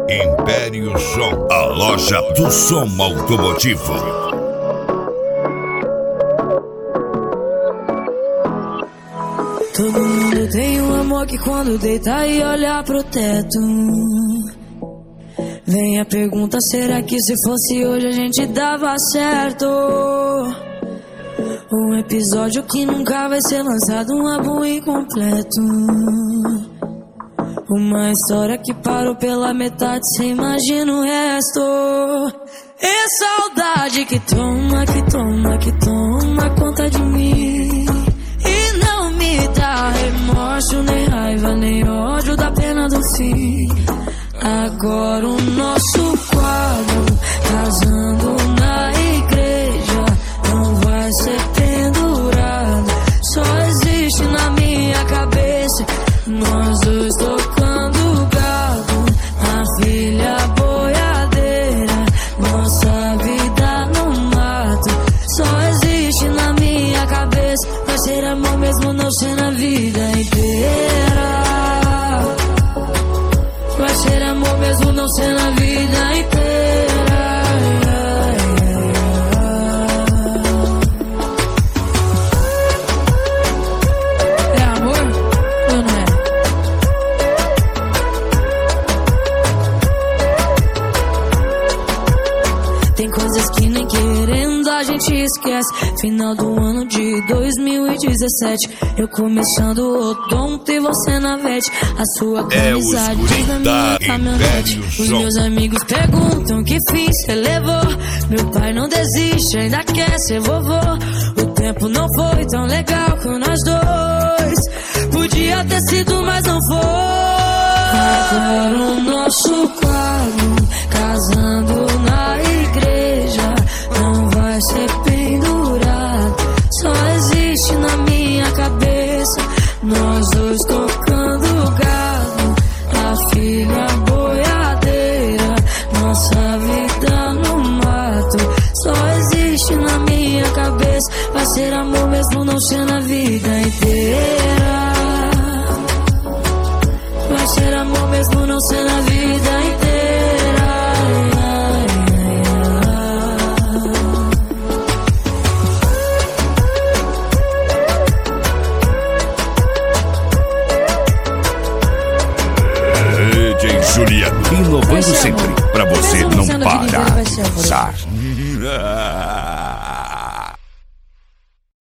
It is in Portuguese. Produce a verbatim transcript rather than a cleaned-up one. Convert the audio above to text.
Império Som, a loja do som automotivo. Todo mundo tem um amor que quando deita e olha pro teto, vem a pergunta, será que se fosse hoje a gente dava certo? Um episódio que nunca vai ser lançado, um álbum incompleto, uma história que parou pela metade, cê imagina o resto. E saudade que toma, que toma, que toma conta de mim, e não me dá remorso, nem raiva, nem ódio da pena do fim. Agora o nosso quadro, casando na igreja, não vai ser pendurado, só existe na minha cabeça, nós dois tocando gado, a filha boiadeira, nossa vida no mato, só existe na minha cabeça, vai ser amor mesmo não ser na vida inteira, vai ser amor mesmo não ser na vida inteira. É amor ou não é? Tem coisas que nem querendo a gente esquece. Final do ano de dois mil e dezessete, eu começando o odonto e você na vete, a sua amizade na minha caminhonete. Os meus amigos perguntam que fim cê levou, meu pai não desiste, ainda quer ser vovô. O tempo não foi tão legal com nós dois, podia ter sido mas não foi. Agora o nosso quadro, casando na igreja, não vai ser pendurado, só existe na minha cabeça, nós dois tocando gado, a filha boiadeira, nossa vida no mato, só existe na minha cabeça, vai ser amor mesmo não ser na vida inteira, vai ser amor mesmo não ser na vida inteira. Juliano, inovando sempre, pra você não parar de dançar.